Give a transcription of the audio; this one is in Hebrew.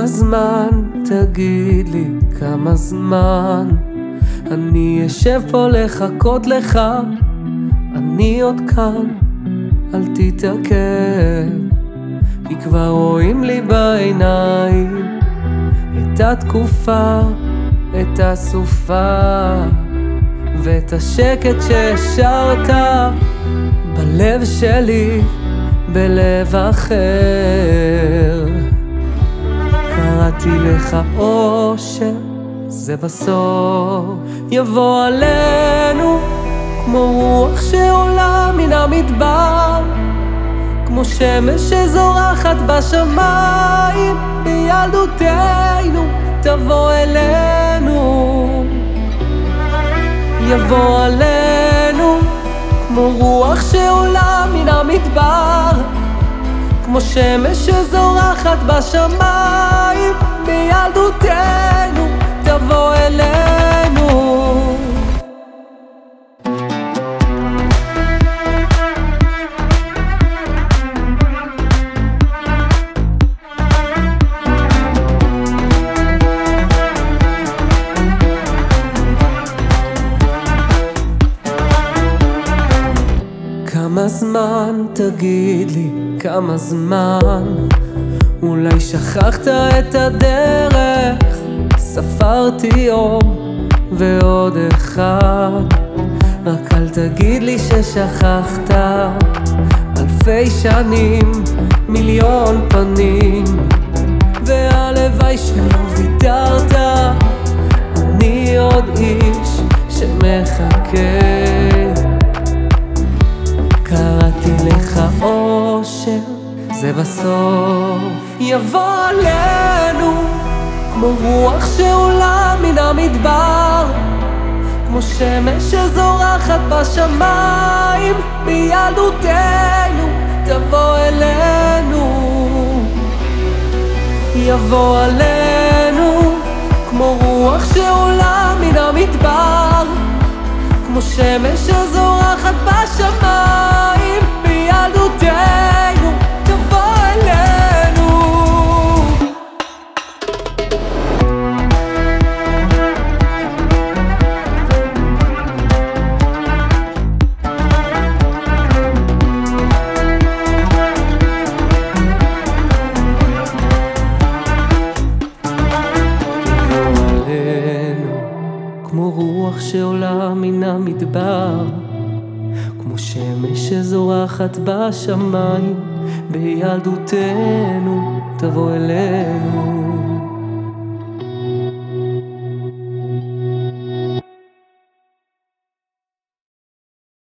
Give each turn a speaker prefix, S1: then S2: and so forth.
S1: כמה זמן, תגיד לי, כמה זמן אני אשב פה לחכות לך? אני עוד כאן, אל תתעכב, כי כבר רואים לי בעיניים את התקופה, את הסופה ואת השקט שהשארת בלב שלי, בלב אחר. קראתי לך אושר, זה בסוף יבוא עלינו כמו רוח שעולה מן המדבר, כמו שמש שזורחת בשמיים. בילדותנו תבוא אלינו, יבוא עלינו כמו רוח שעולה מן המדבר, כמו שמש שזורחת בשמיים. בילדותנו תבוא אלינו. כמה זמן, תגיד לי, כמה זמן? אולי שכחת את הדרך, ספרתי יום ועוד אחד. רק אל תגיד לי ששכחת, אלפי שנים, מיליון פנים, והלוואי שלא ויתרת. אני עוד איש שמחכה, קראתי לך אושר, זה בסוף יבוא עלינו כמו רוח שעולה מן המדבר, כמו שמש שזורחת בשמיים. בילדותנו תבוא אלינו, יבוא עלינו כמו רוח שעולה מן המדבר, כמו שמש שזורחת בשמיים. בילדותנו תבוא אלינו. תבוא אלינו כמו רוח שעולה מן המדבר, כמו שמש שזורחת בשמיים. בילדותנו תבוא אלינו.